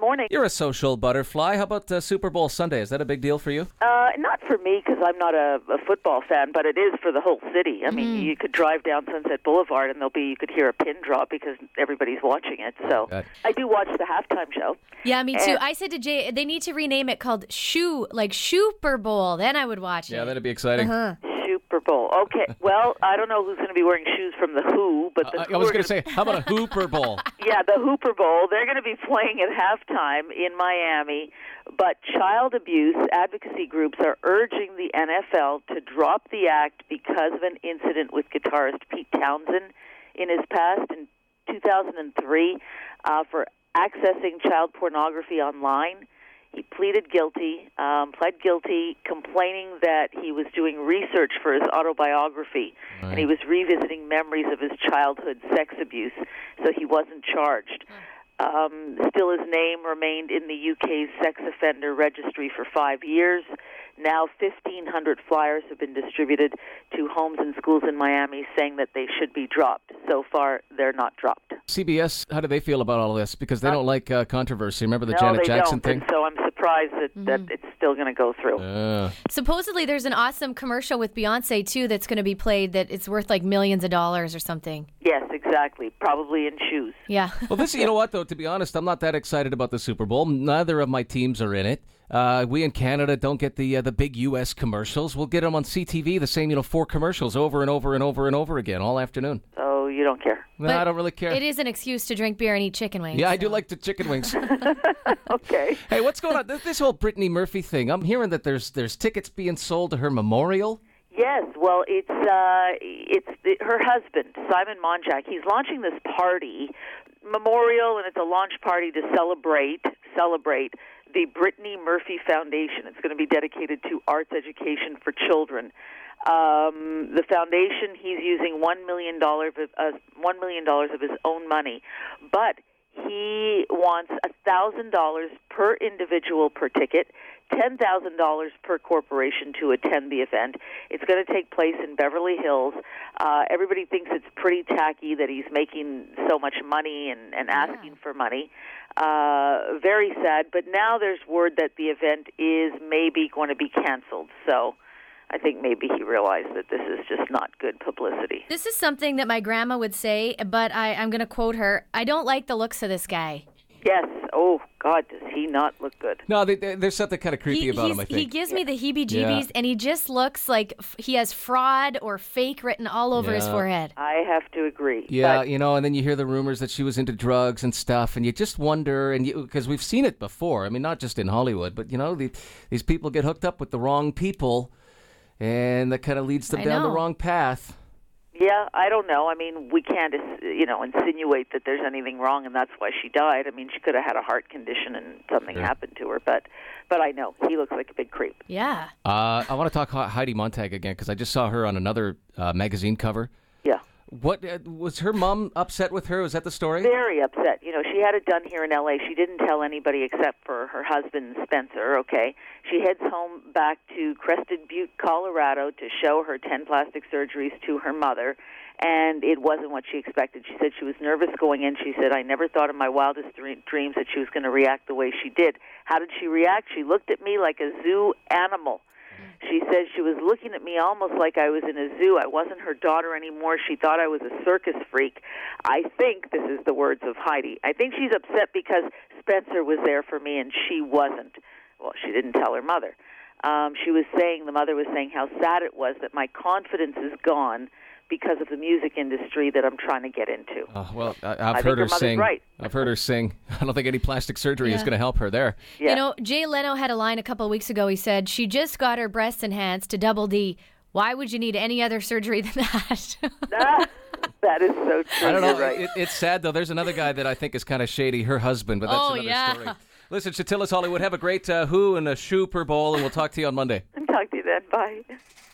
morning. You're a social butterfly. How about Super Bowl Sunday? Is that a big deal for you? Not for me, because I'm not a football fan, but it is for the whole city. I mean, you could drive down Sunset Boulevard and you could hear a pin drop because everybody's watching it. So I do watch the halftime show. Yeah, me too. I said to Jay, they need to rename it called Super Bowl. Then I would watch it. Yeah, that'd be exciting. Super Bowl. Okay, well, I don't know who's going to be wearing shoes from the Who, but the Who I was going to say, how about a Hooper Bowl? Yeah, the Hooper Bowl. They're going to be playing at halftime in Miami, but child abuse advocacy groups are urging the NFL to drop the act because of an incident with guitarist Pete Townsend in his past in 2003 for accessing child pornography online. He pled guilty, complaining that he was doing research for his autobiography, and he was revisiting memories of his childhood sex abuse, so he wasn't charged. Still, his name remained in the UK's sex offender registry for 5 years. Now 1,500 flyers have been distributed to homes and schools in Miami saying that they should be dropped. So far, they're not dropped. CBS, how do they feel about all this? Because they don't like controversy. Remember the Janet Jackson thing? And so I'm surprised that it's still going to go through. Supposedly, there's an awesome commercial with Beyonce, too, that's going to be played that it's worth like millions of dollars or something. Yes, exactly. Probably in shoes. Yeah. Well, you know what, though? To be honest, I'm not that excited about the Super Bowl. Neither of my teams are in it. We in Canada don't get the big U.S. commercials. We'll get them on CTV, the same 4 commercials over and over and over and over again all afternoon. Oh, you don't care? No, I don't really care. It is an excuse to drink beer and eat chicken wings. Yeah, I do like the chicken wings. Okay. Hey, what's going on? This whole Brittany Murphy thing. I'm hearing that there's tickets being sold to her memorial. Yes, well, it's her husband, Simon Monjack. He's launching this party, memorial, and it's a launch party to celebrate the Brittany Murphy Foundation. It's going to be dedicated to arts education for children. The foundation, he's using $1 million of his own money, but he wants $1,000 per individual per ticket, $10,000 per corporation to attend the event. It's going to take place in Beverly Hills. Everybody thinks it's pretty tacky that he's making so much money and asking for money. Very sad, but now there's word that the event is maybe going to be canceled. So I think maybe he realized that this is just not good publicity. This is something that my grandma would say, but I'm going to quote her. I don't like the looks of this guy. Yes. Oh, God, does he not look good? No, there's something kind of creepy about him, I think. He gives me the heebie-jeebies, and he just looks like he has fraud or fake written all over his forehead. I have to agree. Yeah, and then you hear the rumors that she was into drugs and stuff, and you just wonder, because we've seen it before. I mean, not just in Hollywood, but, these people get hooked up with the wrong people, and that kind of leads them down the wrong path. Yeah, I don't know. I mean, we can't, insinuate that there's anything wrong, and that's why she died. I mean, she could have had a heart condition and something happened to her, but I know he looks like a big creep. Yeah. I want to talk Heidi Montag again because I just saw her on another magazine cover. Yeah. What was her mom upset with her? Was that the story? Very upset. She had it done here in L.A. She didn't tell anybody except for her husband, Spencer, okay? She heads home back to Crested Butte, Colorado to show her 10 plastic surgeries to her mother, and it wasn't what she expected. She said she was nervous going in. She said, I never thought in my wildest dreams that she was going to react the way she did. How did she react? She looked at me like a zoo animal. She said she was looking at me almost like I was in a zoo. I wasn't her daughter anymore. She thought I was a circus freak. I think, this is the words of Heidi, I think she's upset because Spencer was there for me and she wasn't. Well, she didn't tell her mother. The mother was saying how sad it was that my confidence is gone because of the music industry that I'm trying to get into. Well, I've heard her sing. Right. I've heard her sing. I don't think any plastic surgery is going to help her there. Yeah. Jay Leno had a line a couple of weeks ago. He said, she just got her breasts enhanced to double D. Why would you need any other surgery than that? That is so true. I don't know. Right. It's sad, though. There's another guy that I think is kind of shady, her husband, but that's another story. Listen, Shatilis Hollywood, have a great Who and a Super Bowl, and we'll talk to you on Monday. Talk to you then. Bye.